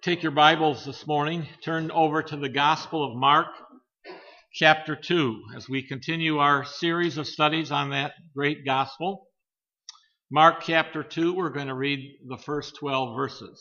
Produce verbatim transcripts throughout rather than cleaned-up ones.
Take your Bibles this morning, turn over to the Gospel of Mark, chapter two, as we continue our series of studies on that great Gospel. Mark chapter two, we're going to read the first twelve verses.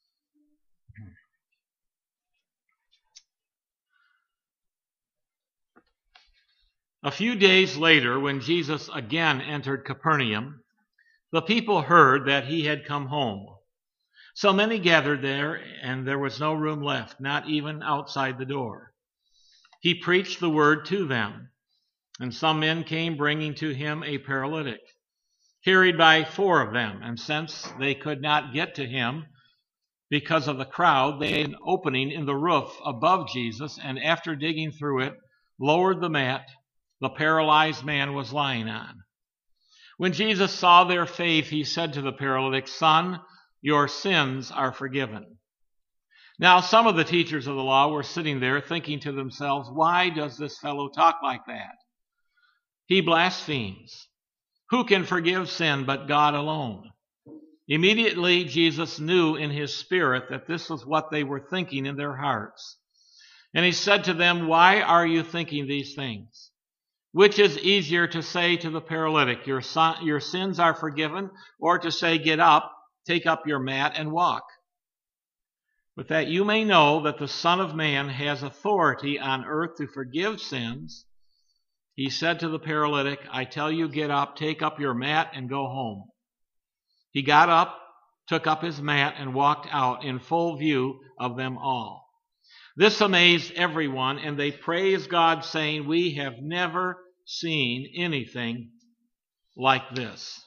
A few days later, when Jesus again entered Capernaum, the people heard that he had come home. So many gathered there, and there was no room left, not even outside the door. He preached the word to them, and some men came bringing to him a paralytic, carried by four of them. And since they could not get to him because of the crowd, they made an opening in the roof above Jesus, and after digging through it, lowered the mat the paralyzed man was lying on. When Jesus saw their faith, he said to the paralytic, "Son, your sins are forgiven." Now some of the teachers of the law were sitting there thinking to themselves, "Why does this fellow talk like that? He blasphemes. Who can forgive sin but God alone?" Immediately Jesus knew in his spirit that this was what they were thinking in their hearts. And he said to them, "Why are you thinking these things? Which is easier to say to the paralytic, 'Your son, your sins are forgiven,' or to say, 'Get up, take up your mat and walk'? But that you may know that the Son of Man has authority on earth to forgive sins," he said to the paralytic, "I tell you, get up, take up your mat and go home." He got up, took up his mat, and walked out in full view of them all. This amazed everyone, and they praised God, saying, "We have never seen anything like this."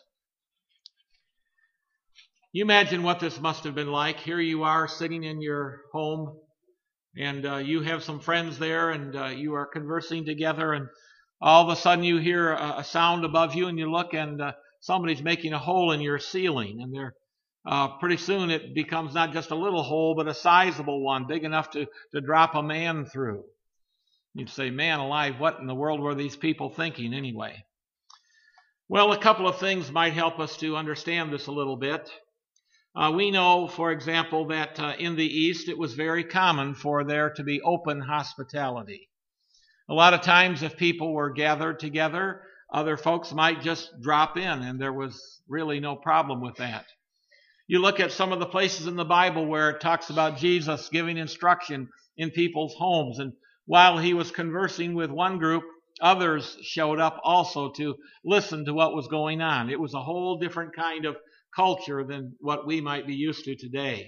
You imagine what this must have been like. Here you are sitting in your home, and uh, you have some friends there, and uh, you are conversing together, and all of a sudden you hear a, a sound above you, and you look, and uh, somebody's making a hole in your ceiling, and they're uh, pretty soon it becomes not just a little hole, but a sizable one, big enough to, to drop a man through. You'd say, "Man alive, what in the world were these people thinking anyway?" Well, a couple of things might help us to understand this a little bit. Uh, we know, for example, that uh, in the East it was very common for there to be open hospitality. A lot of times if people were gathered together, other folks might just drop in, and there was really no problem with that. You look at some of the places in the Bible where it talks about Jesus giving instruction in people's homes, and while he was conversing with one group, others showed up also to listen to what was going on. It was a whole different kind of culture than what we might be used to today.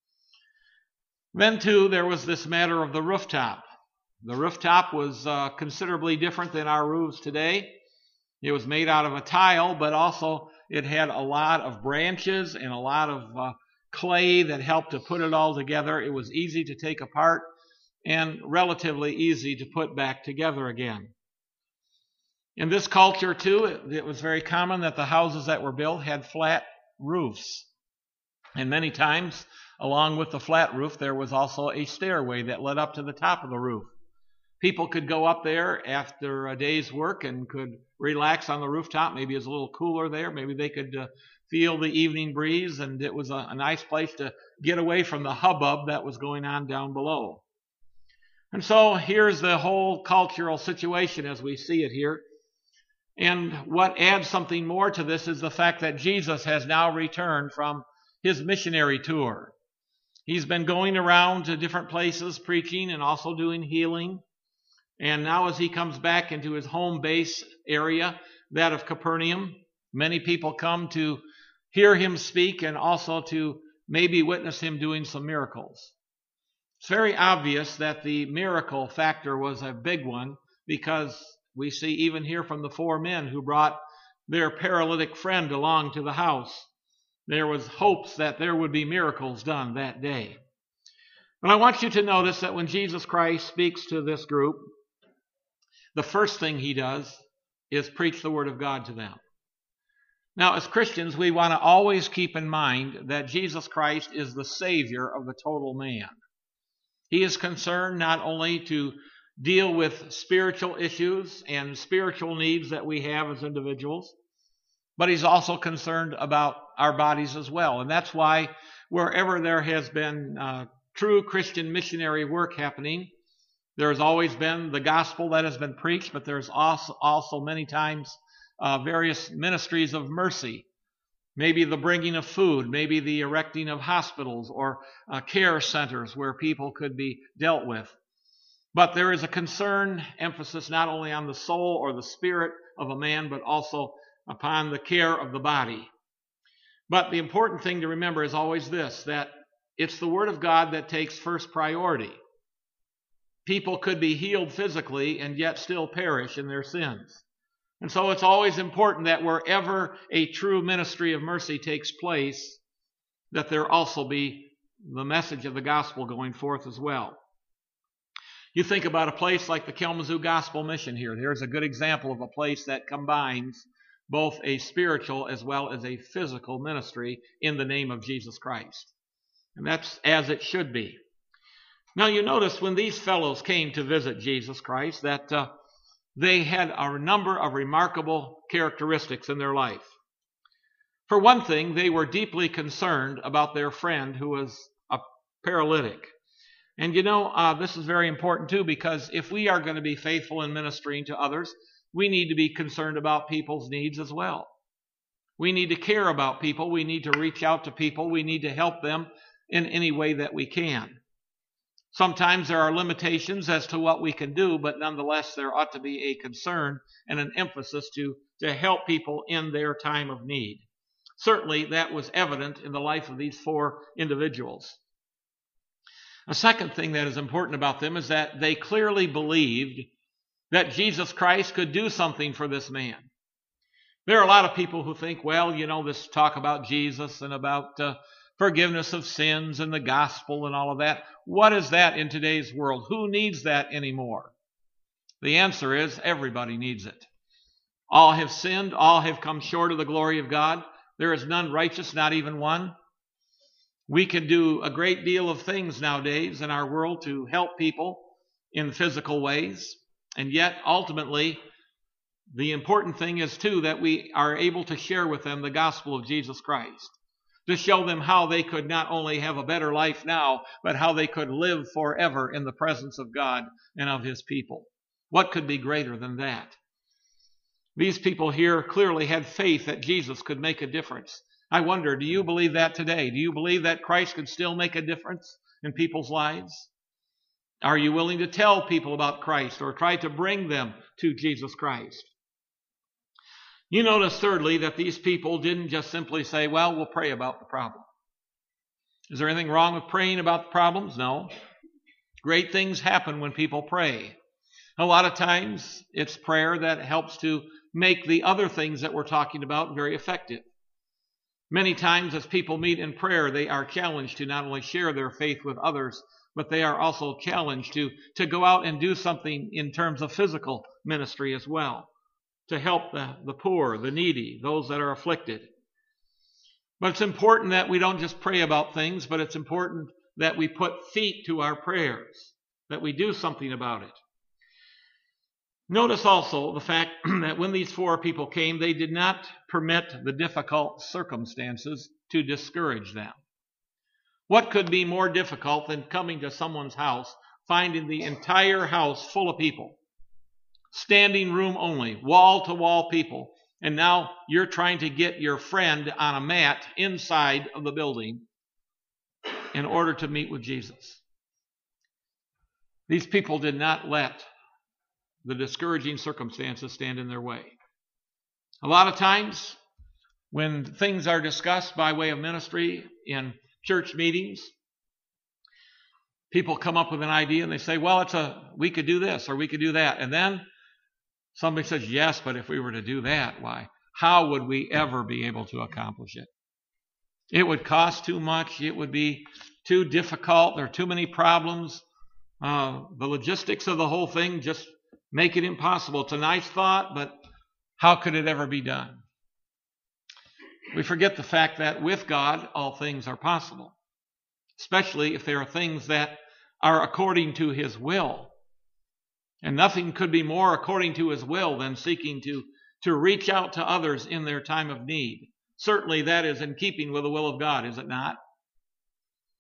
Then, too, there was this matter of the rooftop. The rooftop was uh, considerably different than our roofs today. It was made out of a tile, but also it had a lot of branches and a lot of uh, clay that helped to put it all together. It was easy to take apart and relatively easy to put back together again. In this culture, too, it, it was very common that the houses that were built had flat roofs. And many times, along with the flat roof, there was also a stairway that led up to the top of the roof. People could go up there after a day's work and could relax on the rooftop. Maybe it's a little cooler there. Maybe they could uh, feel the evening breeze, and it was a, a nice place to get away from the hubbub that was going on down below. And so here's the whole cultural situation as we see it here. And what adds something more to this is the fact that Jesus has now returned from his missionary tour. He's been going around to different places preaching and also doing healing. And now as he comes back into his home base area, that of Capernaum, many people come to hear him speak and also to maybe witness him doing some miracles. It's very obvious that the miracle factor was a big one, because we see even here from the four men who brought their paralytic friend along to the house, there was hopes that there would be miracles done that day. And I want you to notice that when Jesus Christ speaks to this group, the first thing he does is preach the word of God to them. Now, as Christians, we want to always keep in mind that Jesus Christ is the Savior of the total man. He is concerned not only to deal with spiritual issues and spiritual needs that we have as individuals, but he's also concerned about our bodies as well. And that's why wherever there has been uh, true Christian missionary work happening. There has always been the gospel that has been preached, but there's also, also many times uh, various ministries of mercy. Maybe the bringing of food, maybe the erecting of hospitals or uh, care centers where people could be dealt with. But there is a concern, emphasis not only on the soul or the spirit of a man, but also upon the care of the body. But the important thing to remember is always this, that it's the Word of God that takes first priority. People could be healed physically and yet still perish in their sins. And so it's always important that wherever a true ministry of mercy takes place, that there also be the message of the gospel going forth as well. You think about a place like the Kalamazoo Gospel Mission here. There's a good example of a place that combines both a spiritual as well as a physical ministry in the name of Jesus Christ. And that's as it should be. Now you notice when these fellows came to visit Jesus Christ that uh, they had a number of remarkable characteristics in their life. For one thing, they were deeply concerned about their friend who was a paralytic. And you know, uh, this is very important too, because if we are going to be faithful in ministering to others, we need to be concerned about people's needs as well. We need to care about people. We need to reach out to people. We need to help them in any way that we can. Sometimes there are limitations as to what we can do, but nonetheless there ought to be a concern and an emphasis to, to help people in their time of need. Certainly that was evident in the life of these four individuals. A second thing that is important about them is that they clearly believed that Jesus Christ could do something for this man. There are a lot of people who think, well, you know, this talk about Jesus and about uh, forgiveness of sins and the gospel and all of that. What is that in today's world? Who needs that anymore? The answer is everybody needs it. All have sinned. All have come short of the glory of God. There is none righteous, not even one. We can do a great deal of things nowadays in our world to help people in physical ways. And yet, ultimately, the important thing is, too, that we are able to share with them the gospel of Jesus Christ, to show them how they could not only have a better life now, but how they could live forever in the presence of God and of His people. What could be greater than that? These people here clearly had faith that Jesus could make a difference. I wonder, do you believe that today? Do you believe that Christ could still make a difference in people's lives? Are you willing to tell people about Christ or try to bring them to Jesus Christ? You notice, thirdly, that these people didn't just simply say, well, we'll pray about the problem. Is there anything wrong with praying about the problems? No. Great things happen when people pray. A lot of times, it's prayer that helps to make the other things that we're talking about very effective. Many times as people meet in prayer, they are challenged to not only share their faith with others, but they are also challenged to, to go out and do something in terms of physical ministry as well, to help the, the poor, the needy, those that are afflicted. But it's important that we don't just pray about things, but it's important that we put feet to our prayers, that we do something about it. Notice also the fact that when these four people came, they did not permit the difficult circumstances to discourage them. What could be more difficult than coming to someone's house, finding the entire house full of people, standing room only, wall-to-wall people, and now you're trying to get your friend on a mat inside of the building in order to meet with Jesus? These people did not let the discouraging circumstances stand in their way. A lot of times, when things are discussed by way of ministry in church meetings, people come up with an idea and they say, well, it's a we could do this or we could do that. And then somebody says, yes, but if we were to do that, why? How would we ever be able to accomplish it? It would cost too much. It would be too difficult. There are too many problems. Uh, the logistics of the whole thing just make it impossible. It's a nice thought, but how could it ever be done? We forget the fact that with God, all things are possible, especially if there are things that are according to His will. And nothing could be more according to His will than seeking to, to reach out to others in their time of need. Certainly that is in keeping with the will of God, is it not?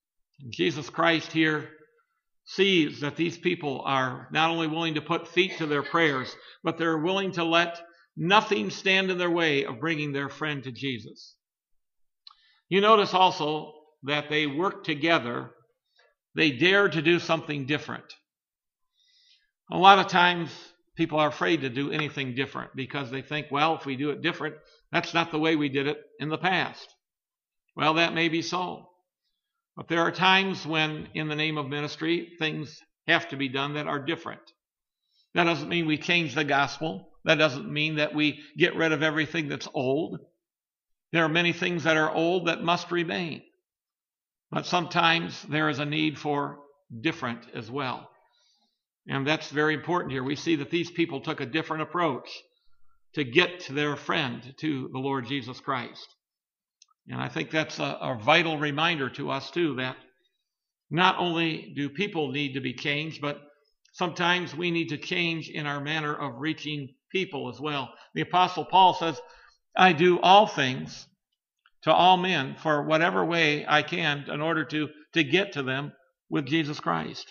Jesus Christ here sees that these people are not only willing to put feet to their prayers, but they're willing to let nothing stand in their way of bringing their friend to Jesus. You notice also that they work together. They dare to do something different. A lot of times people are afraid to do anything different because they think, well, if we do it different, that's not the way we did it in the past. Well, that may be so. But there are times when, in the name of ministry, things have to be done that are different. That doesn't mean we change the gospel. That doesn't mean that we get rid of everything that's old. There are many things that are old that must remain. But sometimes there is a need for different as well. And that's very important here. We see that these people took a different approach to get to their friend, to the Lord Jesus Christ. And I think that's a, a vital reminder to us too, that not only do people need to be changed, but sometimes we need to change in our manner of reaching people as well. The Apostle Paul says, I do all things to all men for whatever way I can in order to, to get to them with Jesus Christ.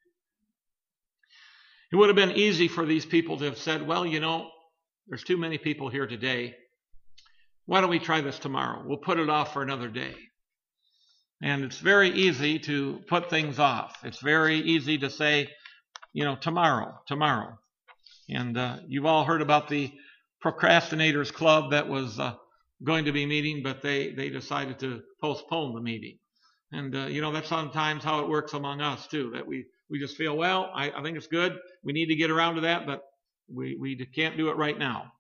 It would have been easy for these people to have said, well, you know, there's too many people here today. Why don't we try this tomorrow? We'll put it off for another day. And it's very easy to put things off. It's very easy to say, you know, tomorrow, tomorrow. And uh, you've all heard about the procrastinators club that was uh, going to be meeting, but they, they decided to postpone the meeting. And, uh, you know, that's sometimes how it works among us, too, that we, we just feel, well, I, I think it's good. We need to get around to that, but we, we can't do it right now.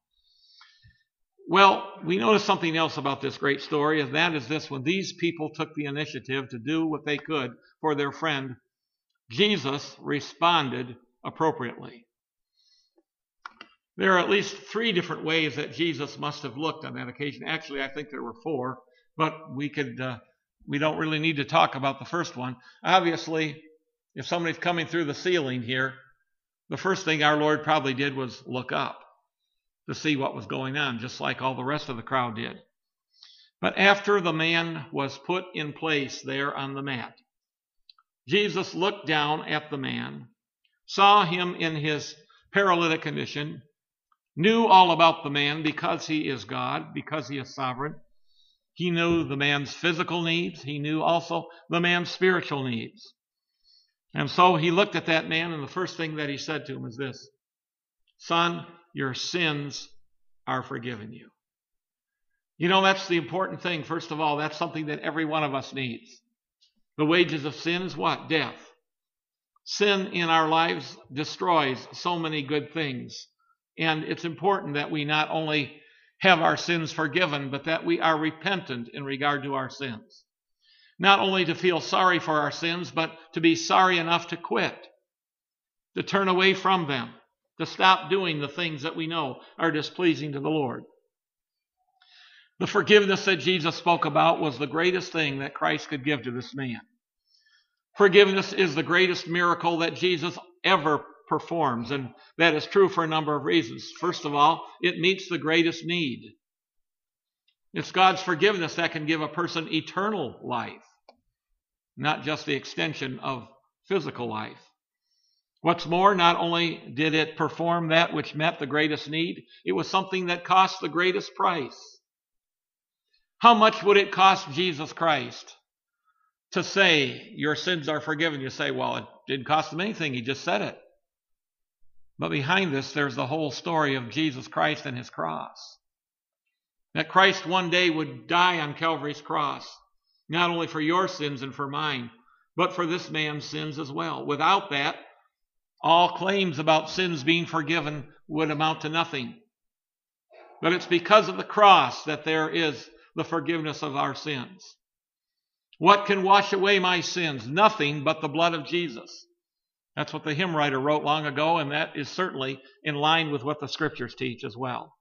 Well, we notice something else about this great story, and that is this: when these people took the initiative to do what they could for their friend, Jesus responded appropriately. There are at least three different ways that Jesus must have looked on that occasion. Actually, I think there were four, but we could uh, we don't really need to talk about the first one. Obviously, if somebody's coming through the ceiling here, the first thing our Lord probably did was look up to see what was going on, just like all the rest of the crowd did. But after the man was put in place there on the mat, Jesus looked down at the man, saw him in his paralytic condition, knew all about the man because he is God, because he is sovereign. He knew the man's physical needs. He knew also the man's spiritual needs. And so he looked at that man, and the first thing that he said to him is this: Son, your sins are forgiven you. You know, that's the important thing. First of all, that's something that every one of us needs. The wages of sin is what? Death. Sin in our lives destroys so many good things. And it's important that we not only have our sins forgiven, but that we are repentant in regard to our sins. Not only to feel sorry for our sins, but to be sorry enough to quit, to turn away from them, to stop doing the things that we know are displeasing to the Lord. The forgiveness that Jesus spoke about was the greatest thing that Christ could give to this man. Forgiveness is the greatest miracle that Jesus ever performs, and that is true for a number of reasons. First of all, it meets the greatest need. It's God's forgiveness that can give a person eternal life, not just the extension of physical life. What's more, not only did it perform that which met the greatest need, it was something that cost the greatest price. How much would it cost Jesus Christ to say, your sins are forgiven? You say, well, it didn't cost him anything. He just said it. But behind this, there's the whole story of Jesus Christ and his cross. That Christ one day would die on Calvary's cross, not only for your sins and for mine, but for this man's sins as well. Without that, all claims about sins being forgiven would amount to nothing. But it's because of the cross that there is the forgiveness of our sins. What can wash away my sins? Nothing but the blood of Jesus. That's what the hymn writer wrote long ago, and that is certainly in line with what the Scriptures teach as well.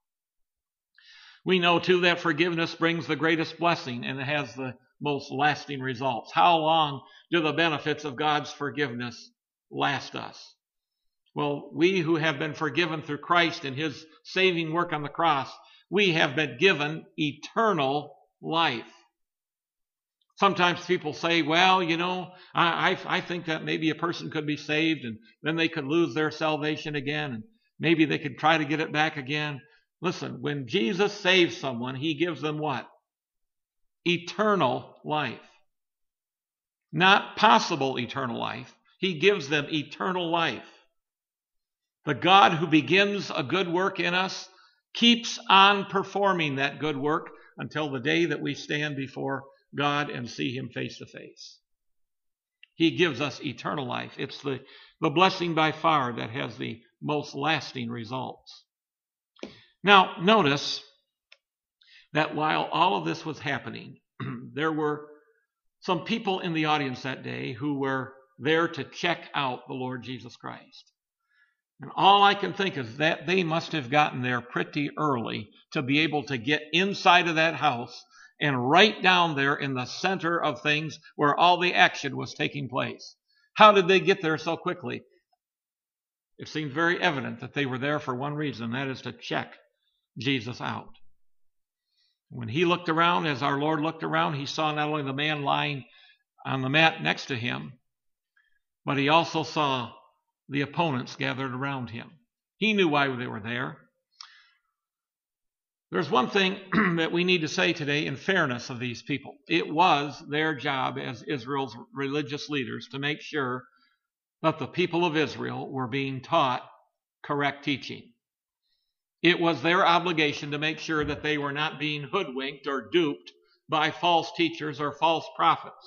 We know, too, that forgiveness brings the greatest blessing, and it has the most lasting results. How long do the benefits of God's forgiveness last us? Well, we who have been forgiven through Christ and his saving work on the cross, we have been given eternal life. Sometimes people say, well, you know, I, I, I think that maybe a person could be saved and then they could lose their salvation again, and maybe they could try to get it back again. Listen, when Jesus saves someone, he gives them what? Eternal life. Not possible eternal life. He gives them eternal life. The God who begins a good work in us keeps on performing that good work until the day that we stand before God and see him face to face. He gives us eternal life. It's the, the blessing by far that has the most lasting results. Now, notice that while all of this was happening, there were some people in the audience that day who were there to check out the Lord Jesus Christ. And all I can think is that they must have gotten there pretty early to be able to get inside of that house and right down there in the center of things where all the action was taking place. How did they get there so quickly? It seemed very evident that they were there for one reason, that is to check Jesus out. When he looked around, as our Lord looked around, he saw not only the man lying on the mat next to him, but he also saw the opponents gathered around him. He knew why they were there. There's one thing that we need to say today in fairness of these people. It was their job as Israel's religious leaders to make sure that the people of Israel were being taught correct teaching. It was their obligation to make sure that they were not being hoodwinked or duped by false teachers or false prophets.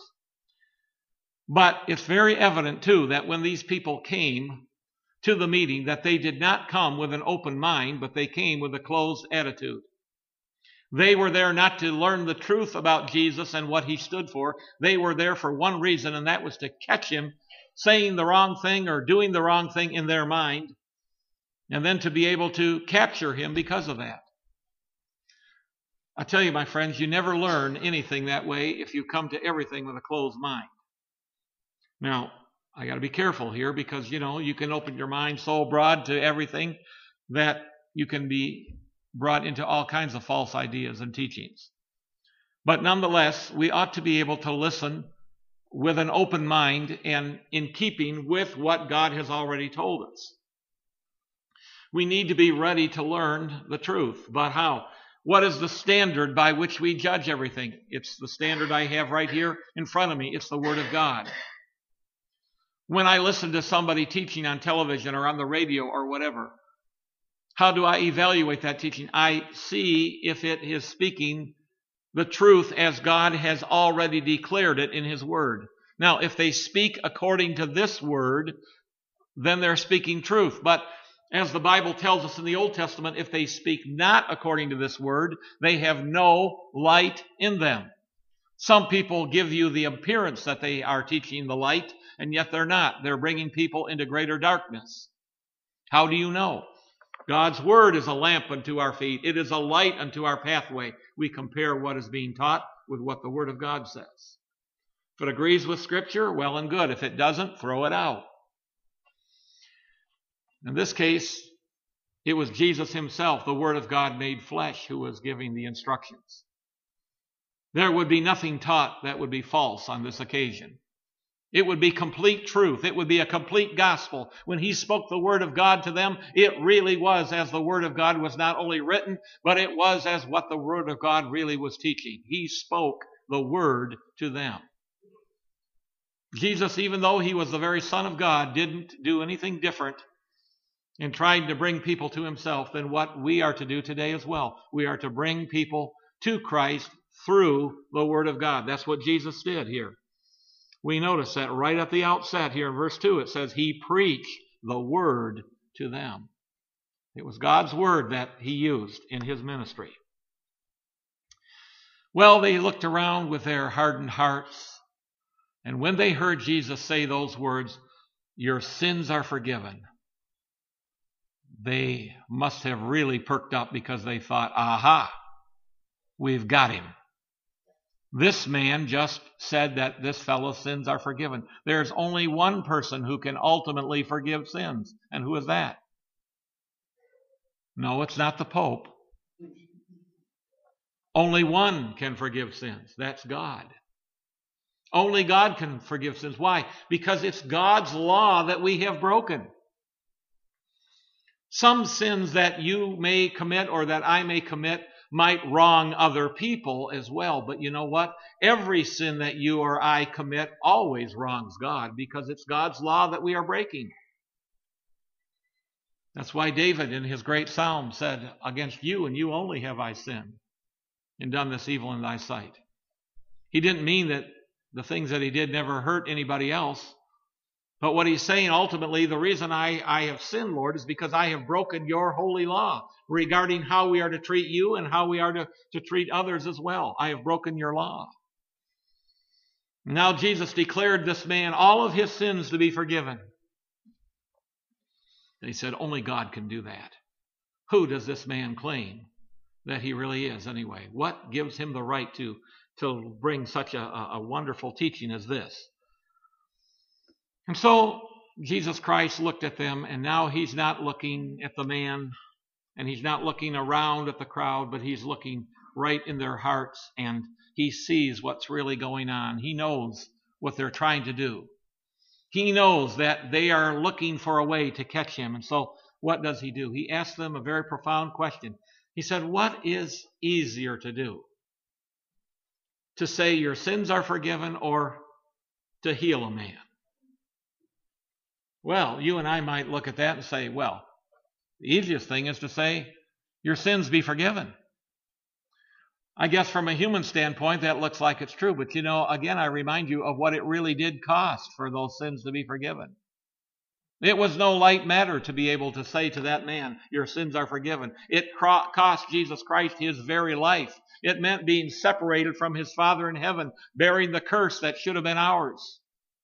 But it's very evident, too, that when these people came to the meeting, that they did not come with an open mind, but they came with a closed attitude. They were there not to learn the truth about Jesus and what he stood for. They were there for one reason, and that was to catch him saying the wrong thing or doing the wrong thing in their mind, and then to be able to capture him because of that. I tell you, my friends, you never learn anything that way if you come to everything with a closed mind. Now, I got to be careful here because, you know, you can open your mind so broad to everything that you can be brought into all kinds of false ideas and teachings. But nonetheless, we ought to be able to listen with an open mind and in keeping with what God has already told us. We need to be ready to learn the truth. But how? What is the standard by which we judge everything? It's the standard I have right here in front of me. It's the Word of God. When I listen to somebody teaching on television or on the radio or whatever, how do I evaluate that teaching? I see if it is speaking the truth as God has already declared it in his Word. Now, if they speak according to this Word, then they're speaking truth. But as the Bible tells us in the Old Testament, if they speak not according to this Word, they have no light in them. Some people give you the appearance that they are teaching the light, and yet they're not. They're bringing people into greater darkness. How do you know? God's Word is a lamp unto our feet. It is a light unto our pathway. We compare what is being taught with what the Word of God says. If it agrees with Scripture, well and good. If it doesn't, throw it out. In this case, it was Jesus himself, the Word of God made flesh, who was giving the instructions. There would be nothing taught that would be false on this occasion. It would be complete truth. It would be a complete gospel. When he spoke the Word of God to them, it really was as the Word of God was not only written, but it was as what the Word of God really was teaching. He spoke the Word to them. Jesus, even though he was the very Son of God, didn't do anything different in trying to bring people to himself than what we are to do today as well. We are to bring people to Christ through the Word of God. That's what Jesus did here. We notice that right at the outset here in verse two, it says he preached the Word to them. It was God's Word that he used in his ministry. Well, they looked around with their hardened hearts, and when they heard Jesus say those words, "Your sins are forgiven," they must have really perked up because they thought, aha, we've got him. This man just said that this fellow's sins are forgiven. There's only one person who can ultimately forgive sins. And who is that? No, it's not the Pope. Only one can forgive sins. That's God. Only God can forgive sins. Why? Because it's God's law that we have broken. Some sins that you may commit or that I may commit might wrong other people as well. But you know what? Every sin that you or I commit always wrongs God, because it's God's law that we are breaking. That's why David in his great psalm said, "Against you and you only have I sinned and done this evil in thy sight." He didn't mean that the things that he did never hurt anybody else. But what he's saying ultimately, the reason I, I have sinned, Lord, is because I have broken your holy law regarding how we are to treat you and how we are to, to treat others as well. I have broken your law. Now Jesus declared this man all of his sins to be forgiven. And he said, only God can do that. Who does this man claim that he really is anyway? What gives him the right to, to bring such a, a wonderful teaching as this? And so Jesus Christ looked at them, and now he's not looking at the man, and he's not looking around at the crowd, but he's looking right in their hearts, and he sees what's really going on. He knows what they're trying to do. He knows that they are looking for a way to catch him. And so what does he do? He asks them a very profound question. He said, what is easier to do? To say your sins are forgiven or to heal a man? Well, you and I might look at that and say, well, the easiest thing is to say your sins be forgiven. I guess from a human standpoint, that looks like it's true. But you know, again, I remind you of what it really did cost for those sins to be forgiven. It was no light matter to be able to say to that man, your sins are forgiven. It cost Jesus Christ his very life. It meant being separated from his Father in heaven, bearing the curse that should have been ours.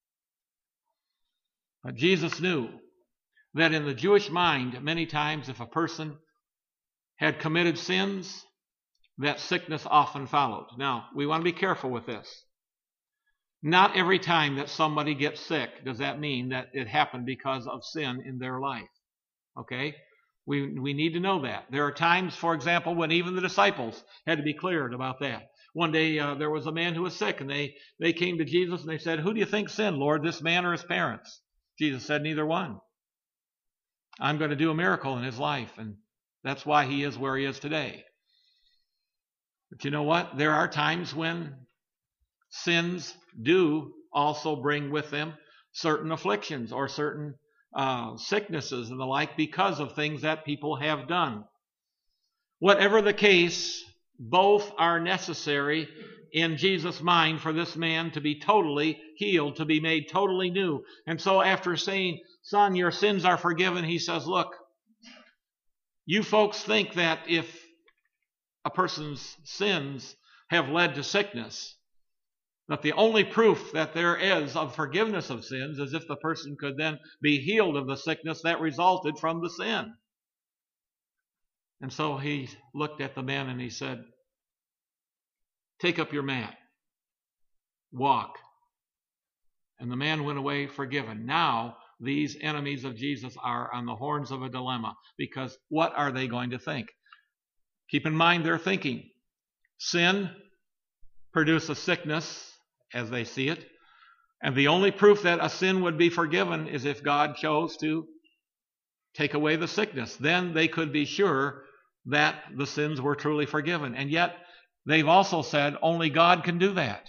But Jesus knew that in the Jewish mind, many times if a person had committed sins, that sickness often followed. Now, we want to be careful with this. Not every time that somebody gets sick does that mean that it happened because of sin in their life. Okay? We, we need to know that. There are times, for example, when even the disciples had to be cleared about that. One day uh, there was a man who was sick, and they, they came to Jesus and they said, who do you think sinned, Lord, this man or his parents? Jesus said, neither one. I'm going to do a miracle in his life, and that's why he is where he is today. But you know what? There are times when sins do also bring with them certain afflictions or certain uh, sicknesses and the like because of things that people have done. Whatever the case, both are necessary in Jesus' mind for this man to be totally healed, to be made totally new. And so after saying, son, your sins are forgiven, he says, look, you folks think that if a person's sins have led to sickness, that the only proof that there is of forgiveness of sins is if the person could then be healed of the sickness that resulted from the sin. And so he looked at the man and he said, take up your mat, walk. And the man went away forgiven. Now these enemies of Jesus are on the horns of a dilemma, because what are they going to think? Keep in mind their thinking. Sin produces sickness as they see it. And the only proof that a sin would be forgiven is if God chose to take away the sickness. Then they could be sure that the sins were truly forgiven. And yet they've also said only God can do that.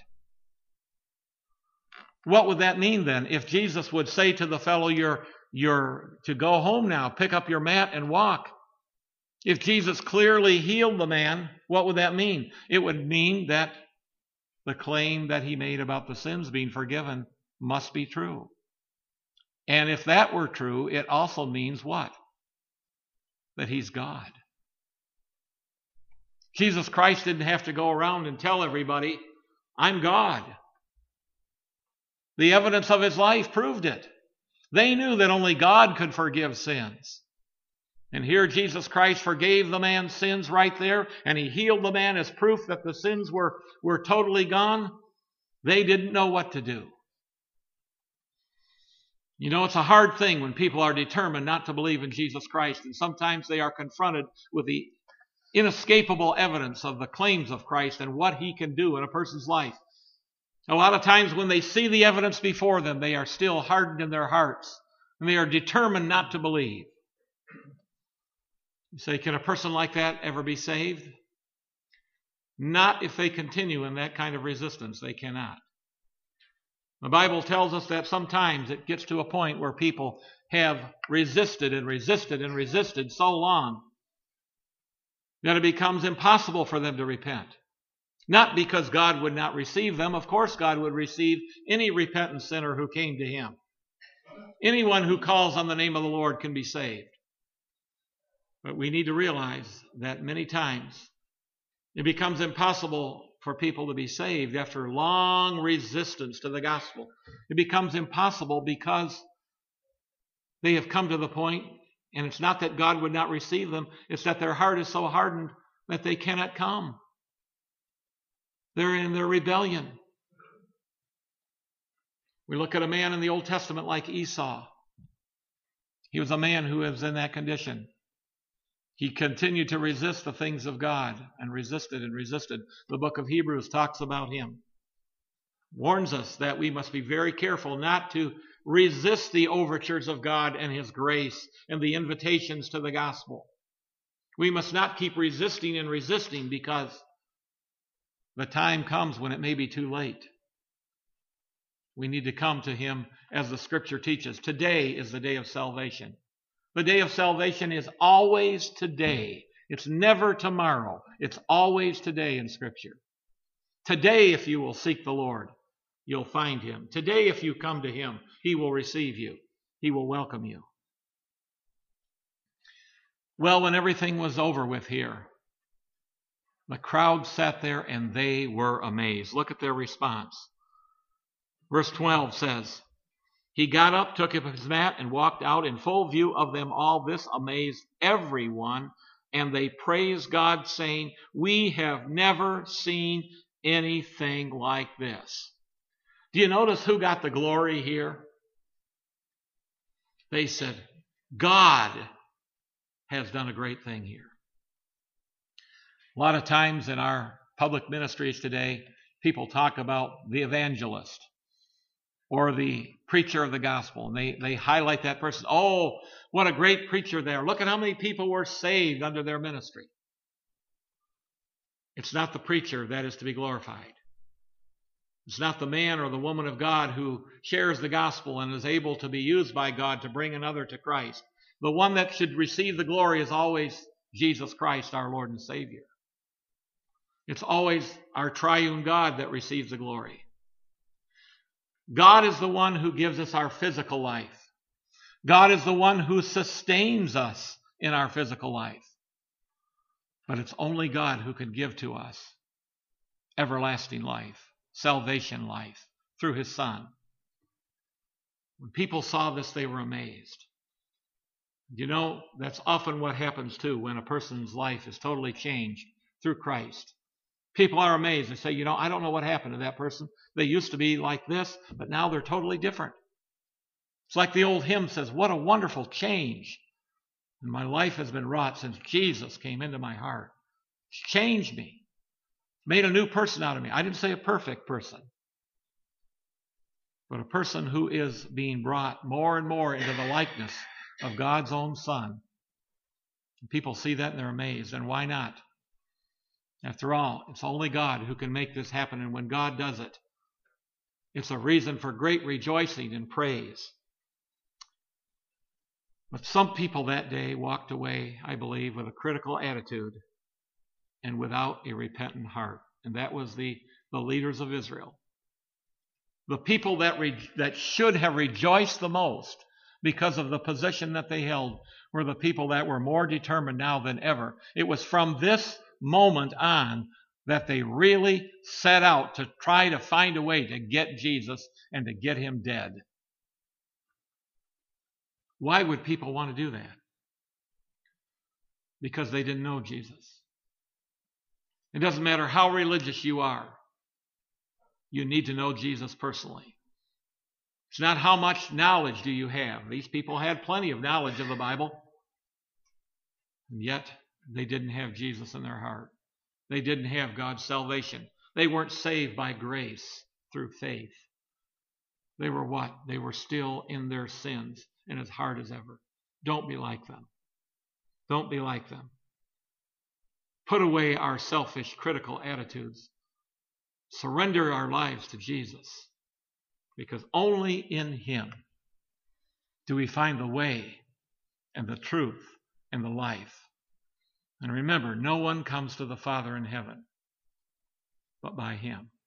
What would that mean then? If Jesus would say to the fellow, you're, you're to go home now, pick up your mat and walk. If Jesus clearly healed the man, what would that mean? It would mean that the claim that he made about the sins being forgiven must be true. And if that were true, it also means what? That he's God. Jesus Christ didn't have to go around and tell everybody, I'm God. The evidence of his life proved it. They knew that only God could forgive sins. And here Jesus Christ forgave the man's sins right there, and he healed the man as proof that the sins were, were totally gone. They didn't know what to do. You know, it's a hard thing when people are determined not to believe in Jesus Christ, and sometimes they are confronted with the inescapable evidence of the claims of Christ and what he can do in a person's life. A lot of times when they see the evidence before them, they are still hardened in their hearts, and they are determined not to believe. You say, can a person like that ever be saved? Not if they continue in that kind of resistance. They cannot. The Bible tells us that sometimes it gets to a point where people have resisted and resisted and resisted so long that it becomes impossible for them to repent. Not because God would not receive them. Of course God would receive any repentant sinner who came to Him. Anyone who calls on the name of the Lord can be saved. But we need to realize that many times it becomes impossible for people to be saved after long resistance to the gospel. It becomes impossible because they have come to the point, and it's not that God would not receive them, it's that their heart is so hardened that they cannot come. They're in their rebellion. We look at a man in the Old Testament like Esau. He was a man who was in that condition. He continued to resist the things of God and resisted and resisted. The book of Hebrews talks about him. Warns us that we must be very careful not to resist the overtures of God and His grace and the invitations to the gospel. We must not keep resisting and resisting because the time comes when it may be too late. We need to come to Him as the Scripture teaches. Today is the day of salvation. The day of salvation is always today. It's never tomorrow. It's always today in Scripture. Today, if you will seek the Lord, you'll find Him. Today, if you come to Him, He will receive you. He will welcome you. Well, when everything was over with here, the crowd sat there and they were amazed. Look at their response. Verse twelve says, He got up, took up his mat, and walked out in full view of them all. This amazed everyone, and they praised God, saying, We have never seen anything like this. Do you notice who got the glory here? They said, God has done a great thing here. A lot of times in our public ministries today, people talk about the evangelist or the preacher of the gospel, and they, they highlight that person. Oh, what a great preacher there. Look at how many people were saved under their ministry. It's not the preacher that is to be glorified. It's not the man or the woman of God who shares the gospel and is able to be used by God to bring another to Christ. The one that should receive the glory is always Jesus Christ, our Lord and Savior. It's always our triune God that receives the glory. God is the one who gives us our physical life. God is the one who sustains us in our physical life. But it's only God who can give to us everlasting life, salvation life, through His Son. When people saw this, they were amazed. You know, that's often what happens too when a person's life is totally changed through Christ. People are amazed. They say, you know, I don't know what happened to that person. They used to be like this, but now they're totally different. It's like the old hymn says, what a wonderful change. And my life has been wrought since Jesus came into my heart. It's changed me. Made a new person out of me. I didn't say a perfect person, but a person who is being brought more and more into the likeness of God's own Son. And people see that and they're amazed. And why not? After all, it's only God who can make this happen. And when God does it, it's a reason for great rejoicing and praise. But some people that day walked away, I believe, with a critical attitude and without a repentant heart. And that was the, the leaders of Israel. The people that, re, that should have rejoiced the most because of the position that they held were the people that were more determined now than ever. It was from this moment on that they really set out to try to find a way to get Jesus and to get Him dead. Why would people want to do that? Because they didn't know Jesus. It doesn't matter how religious you are. You need to know Jesus personally. It's not how much knowledge do you have. These people had plenty of knowledge of the Bible. And yet, they didn't have Jesus in their heart. They didn't have God's salvation. They weren't saved by grace. through faith. They were what? They were still in their sins and as hard as ever. Don't be like them. Don't be like them. Put away our selfish, critical attitudes. Surrender our lives to Jesus, because only in Him do we find the way and the truth and the life. And remember, no one comes to the Father in heaven but by Him.